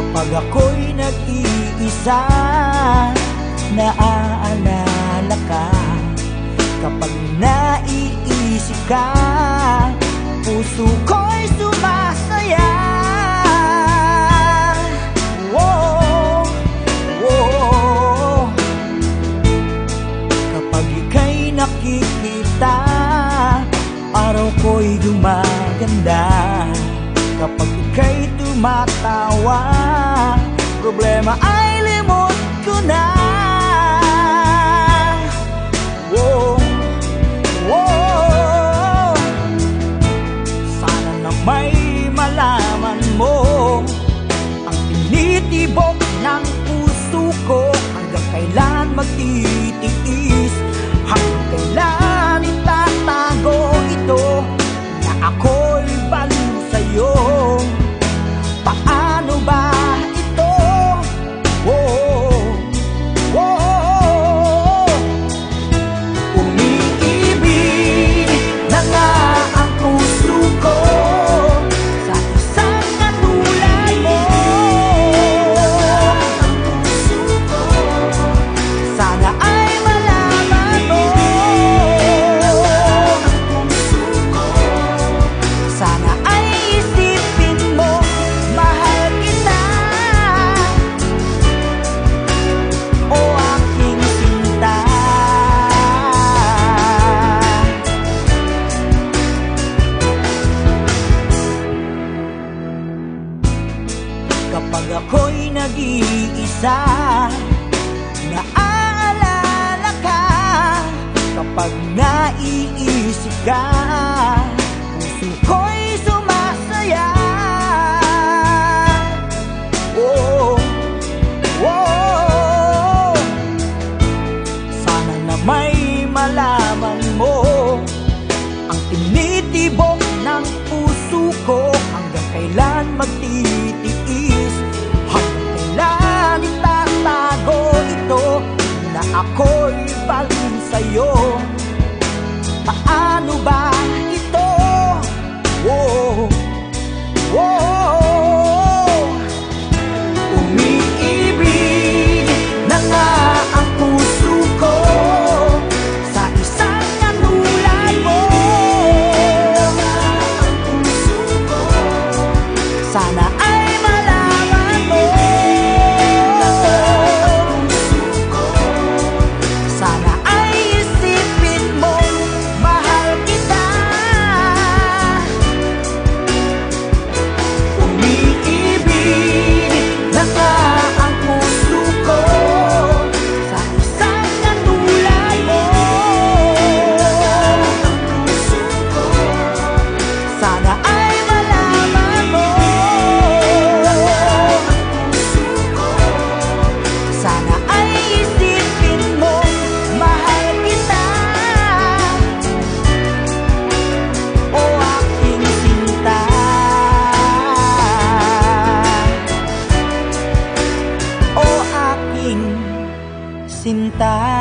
Pag ako'y nag-iisa, naaalala ka. Kapag naiisip ka, puso ko'y sumasaya. Whoa, whoa. Kapag ika'y nakikita, araw ko'y gumaganda. Kapag ika'y tumatawa, problema ay limot ko na. Whoa, whoa. Sana na may malaman mo ang tinitibok ng puso ko. Hanggang kailan magtitiis, hanggang kailan itatago ito, na ako'y baliw sa'yo. Paano ba ito? Whoa, whoa. Umiibig na nga ang puso ko sa isang katulad mo. Ang puso ko, sana ay malaman mo. Ang puso ko, sana ay isipin mo, mahal kita, o aking sinta. Kapag ako'y nag-iisa, naaalala ka. Kapag naiisip ka, puso ko'y sumasaya. Oh, oh. Sana na may malaman mo ang tinitibok ng puso ko. Hanggang kailan magtitiis, hanggang kailan itatago ito, na ako'y baliw sa'yo. Paano ba ito? Whoa, whoa. Umiibig na nga ang puso ko sa isang katulad mo. Ang puso ko, sana ay malaman mo. Ang puso ko, sana ay isipin mo, mahal kita. Umiibig na nga ang puso ko sa isang katulad mo. Ang puso ko, sana ay malaman mo. Ang puso ko, sana ay isipin mo, mahal kita, o aking sinta. O aking sinta.